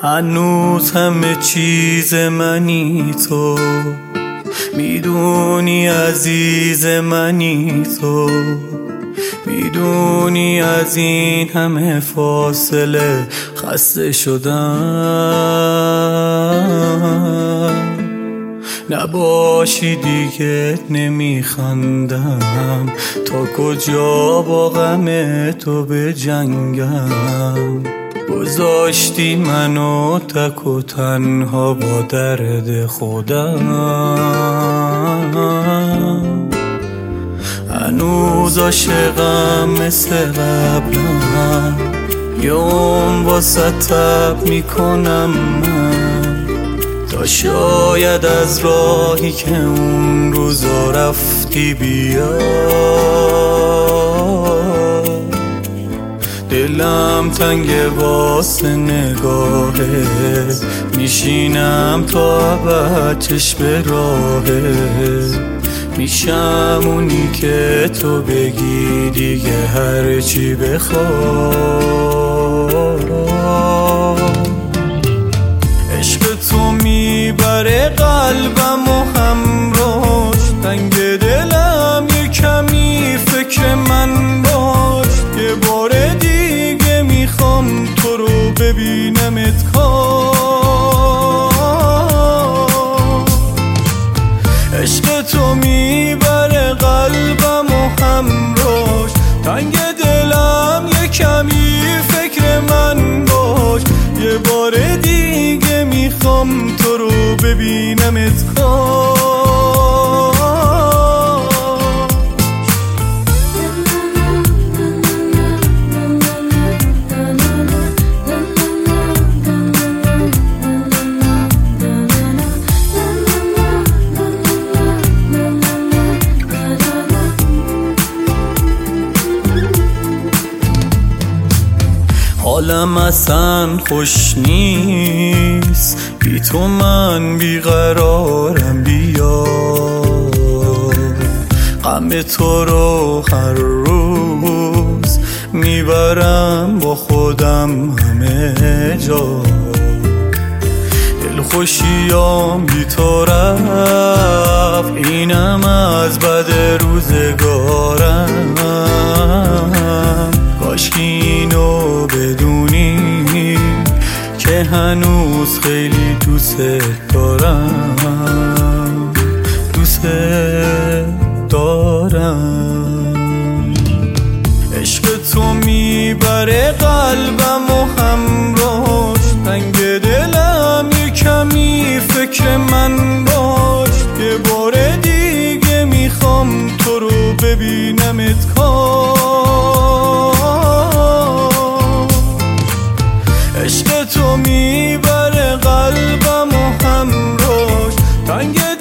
هنوز همه چیز منی تو، میدونی عزیز منی تو، میدونی از این همه فاصله خسته شدم. نباشی دیگه نمیخندم، تا کجا با غم تو بجنگم. گذاشتی منو تک و تنها با درد خودم. هنوز عاشقم مثل قبلم، یوم واسه تب میکنم من، تا شاید از راهی که اون روزا رفتی بیا. دلم تنگه واسه نگاهت، میشینم تا ابد چشم راهت، میشم اونی که تو بگی دیگه هر چی بخوام. عشق تو میبره قلبم و همراش، تنگ دلم یه کمی فکر من باش. یه بار دیگه میخوام تو رو ببینمت کاش. عشق تو میبره قلبم و همراش، تنگ دلم یه کمی فکر من باش. یه بار دیگه میخوام تو رو ببینمت کاش. حالم اصلا خوش نیست، بی تو من بیقرارم. بیا غم تو رو هر روز میبرم با خودم همه جا. دلخوشیام بی تو رفت، اینم از بد روزگارم. کاشکی اینو بدونی که هنوز خیلی دوست دارم، دوست دارم. عشق تو میبره قلبم و همراش، تنگ دلم یه کمی فکر من باش. یه بار دیگه میخوام تو رو ببینمت کاش. عشق تو میبره قلبم و همراش، تنگ